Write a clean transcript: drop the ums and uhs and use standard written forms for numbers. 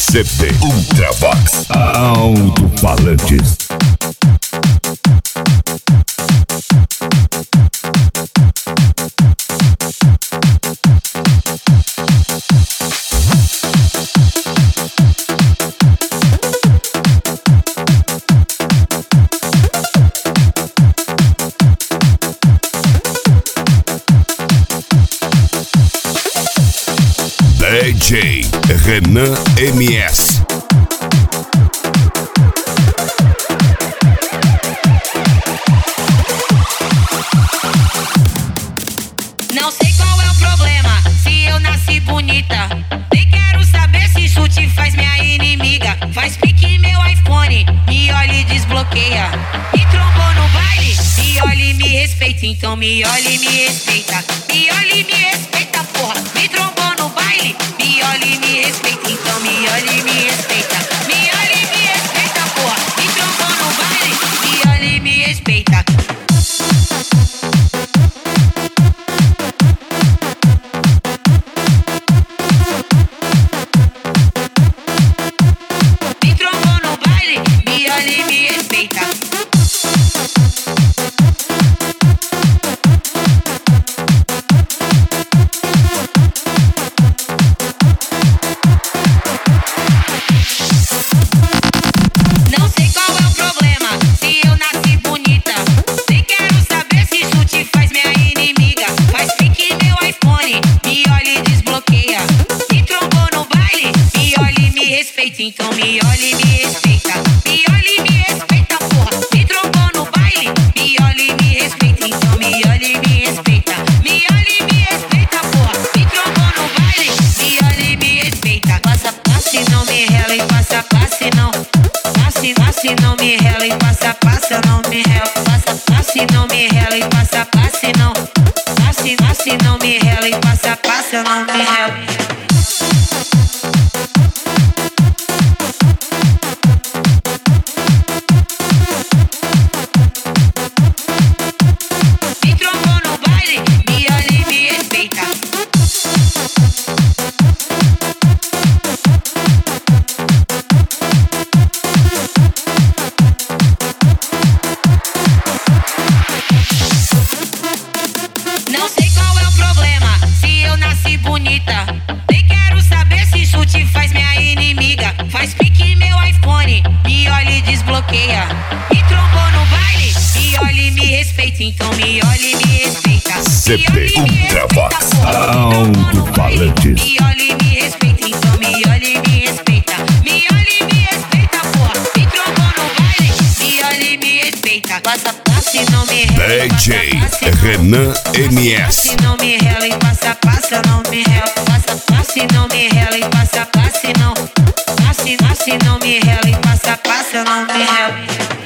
CP Ultravox Alto-Falantes. DJ Renan MS. Não sei qual é o problema, se eu nasci bonita. Nem quero saber se isso te faz minha inimiga. Faz pique meu iPhone, me olha e desbloqueia. Me trombou no baile, me olha e me respeita. Então me olha e me respeita. Me olha e me respeita, porra. Me trombou no baile, me olha e me respeita. Então me olha e me respeita. Me olha e me respeita, porra. Me trombou no baile, me olha e me respeita. Me trombou no baile, me olha e me respeita. Não sei qual é o problema, se eu nasci bonita. Nem quero saber se isso te faz minha inimiga. Faz pique meu iPhone, me olha e desbloqueia. Me trombou no baile, me olha e me respeita. Então me olha e me respeita. Me olha e me respeita, porra. Me trombou no baile, me olha e me respeita. Então me olha e me respeita. Me olha e me respeita, porra. Me trombou no baile, me olha e me respeita. Passa, passe, não me rela e passa, passe, não. Passe, não me rela e passa, passa, não me rela. Passa, passe, não me rela e passa, passe, não. Passe, não me rela e passa, passa, não me rela. Me trombou no baile, me olha e me respeita. Não sei qual é o problema, se eu nasci bonita. Nem quero saber se isso te faz minha inimiga. Faz pique meu iPhone, me olha e desbloqueia. Me trombou no baile, me olha e me respeita. Então me olha e me respeita. CP Ultravox Alto-Falantes. Me olha e me respeita. Então me olha e me respeita. Me olha e me respeita, porra. Me trombou no baile, me olha e me respeita. Passa, passe, não me rela. DJ Renan MS. Passe, não me rela e passa, passa, não me rela. Passa, passe, não me rela e passa, passe, não. Passe, não me rela e passa, passa, não me rela.